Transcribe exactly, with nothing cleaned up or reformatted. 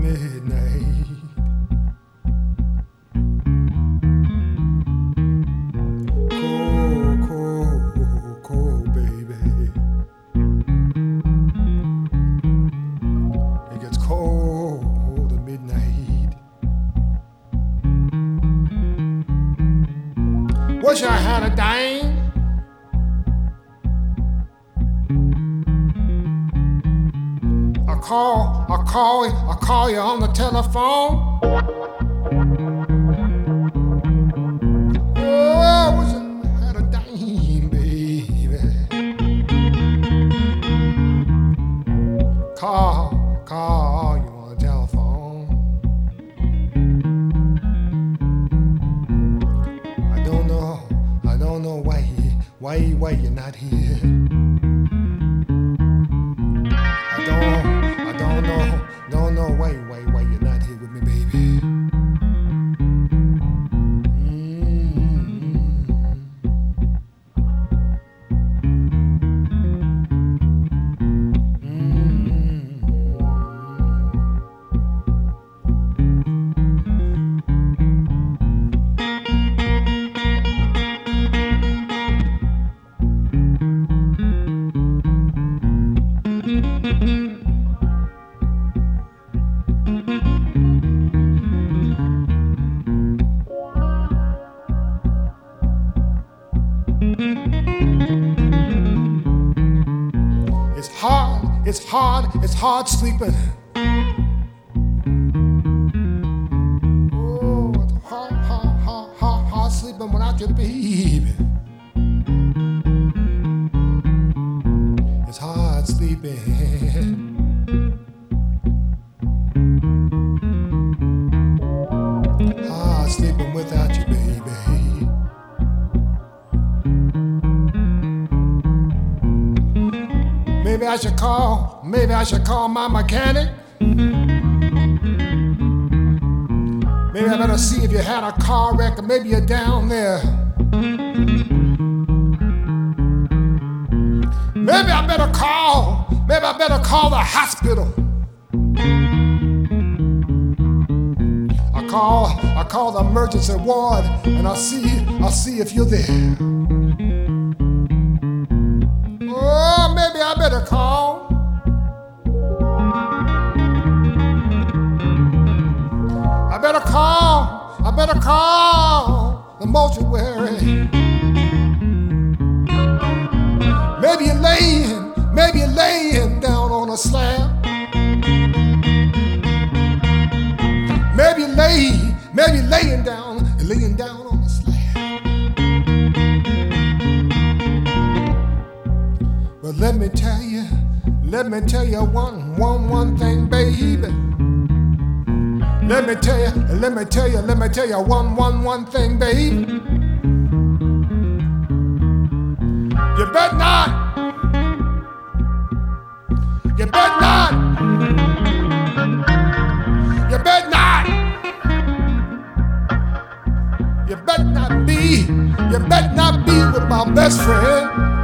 midnight. Cold, cold, cold, baby. It gets cold at midnight. Wish I had a dime. I call, I call, I call you on the telephone. Oh, I wish I had a dime, baby. Call, call you on the telephone. I don't know, I don't know why, why, why you're not here. I don't. Don't know, don't know why, why, why you're not here with me, baby. It's hard, it's hard, it's hard sleeping. Oh, it's hard, hard, hard, hard, hard sleeping without your baby. It's hard sleeping. Hard sleeping without you, baby. Maybe I should call, maybe I should call my mechanic. Maybe I better see if you had a car wreck or maybe you're down there. Maybe I better call, maybe I better call the hospital. I call, I call the emergency ward and I'll see, I'll see if you're there. Oh, maybe I better call. I better call. I better call the mortuary. Maybe you're laying, maybe you're laying down on a slab. Maybe you're laying, maybe you're laying down, you're laying down on a slab. But let me tell you, let me tell you one, one, one thing, baby. Let me tell you, let me tell you, let me tell you one, one, one thing, baby. You bet not. You bet not. You bet not. You bet not be. You bet not be with my best friend.